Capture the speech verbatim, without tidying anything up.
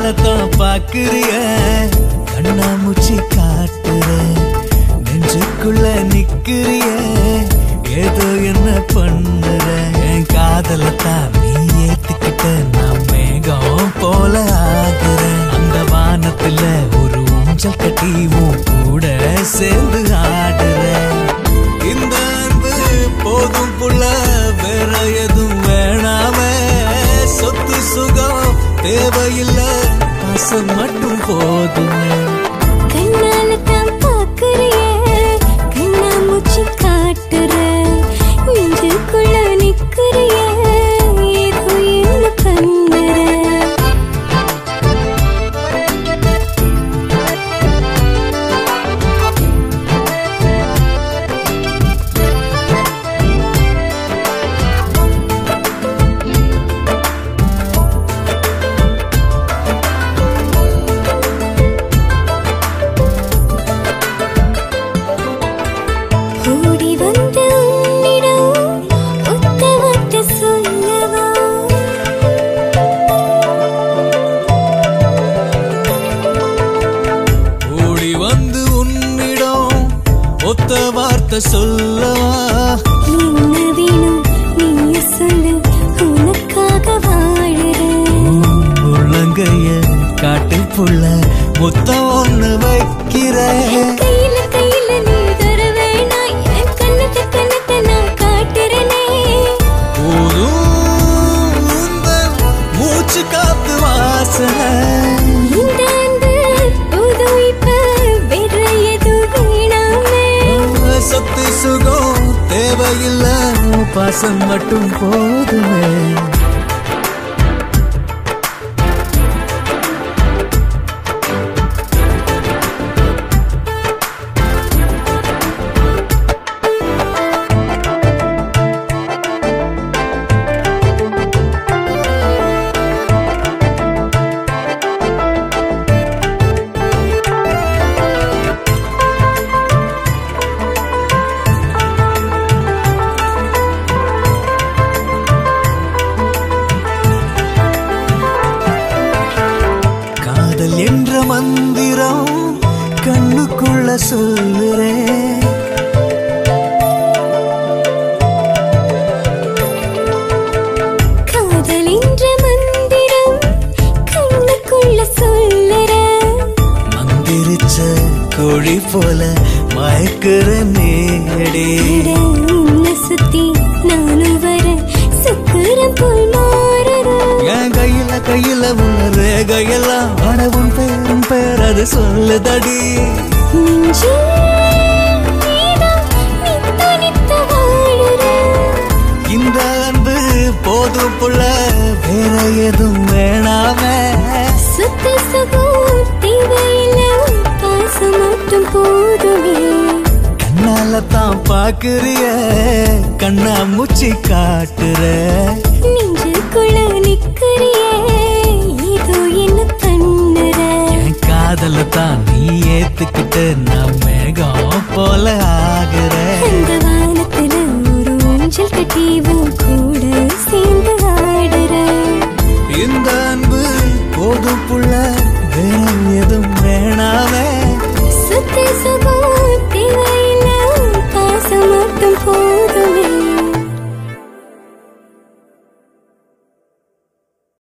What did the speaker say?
கண்ணாலத்தான் பாக்குறிய கண்ணாமூச்சி காட்டுற நெஞ்சுக்குள்ள நிக்கிறிய ஏதோ என்ன பண்ணுற என் காதலத்தான் நீ ஏத்துக்கிட்ட நான் மேகம் போல ஆகுற அந்த வானத்துல ஒரு ஊஞ்சல் கட்டி உன் கூட சேர்ந்து ஆடுற இந்த அன்பு போதும் புள்ள வேற எதுவும் வேணாமே சொத்து சுகம் தேவையில்லை பாசம் மட்டும் போதுமே கண்ணாலத்தான் பாக்குறிய கண்ணாமூச்சி காட்டுற நெஞ்சுக்குள்ள நிக்கிறிய ஏதோ என்ன பண்ணுற ஓடி வந்து உன்னிடம் ஒத்த வார்த்தை சொல்லவா ஓடி வந்து உன்னிடம் ஒத்த வார்த்தை சொல்லவா என்ன வேணும் நீ சொல்லு உனக்காக வாழுறேன் உள்ளங்கைய காட்டு புள்ள முத்தம் ஒண்ணு வைக்கிறேன் கையில கையில நீ தர வேணாய் என் கண்ணத்தை கண்ணத்தை நான் காட்டுறேனே போதும் உந்தன் மூச்சு காத்து வாசனை இந்த அன்பு போதும் இப்ப வேற எதுவும் வேணாமே சொத்து சுகம் தேவையில்லை பாசம் மட்டும் போதுமே காதல் என்ற மந்திரம் கண்ணுக்குள்ள சொல்லுறேன் காதல் என்ற மந்திரம் கண்ணுக்குள்ள சொல்லுற மந்திரிச்ச கோழி போல மயக்குற நேடே உன்னை சுத்தி நானும் வர சக்கரம் போல் மாறுற என் கையில கையில உள்ள ரேகையெல்லாம் அடவும் பேரும் பேர் அது சொல்லுதடி நெஞ்சே நீதான் நித்த நித்த வாழுற இந்த அன்பு போதும் புள்ள வேற எதுவும் வேணாமே சுத்த சுகம் தேவையில்லை பாசம் மட்டும் போதுமே கண்ணாலத்தான் பாக்குறிய கண்ணா மூச்சி காட்டுற நெஞ்சுக்குள்ள நிக்கிறிய ஏதோ என்ன பண்ணுற என் காதலத்தான் நீ ஏத்துக்கிட்டு நான் மேகம் போல ஆகுற அந்த வானத்துல ஒரு ஊஞ்சல் கட்டி உன் கூட சேர்ந்து ஆடுற இந்த அன்பு போதும் புள்ள வேற எதுவும்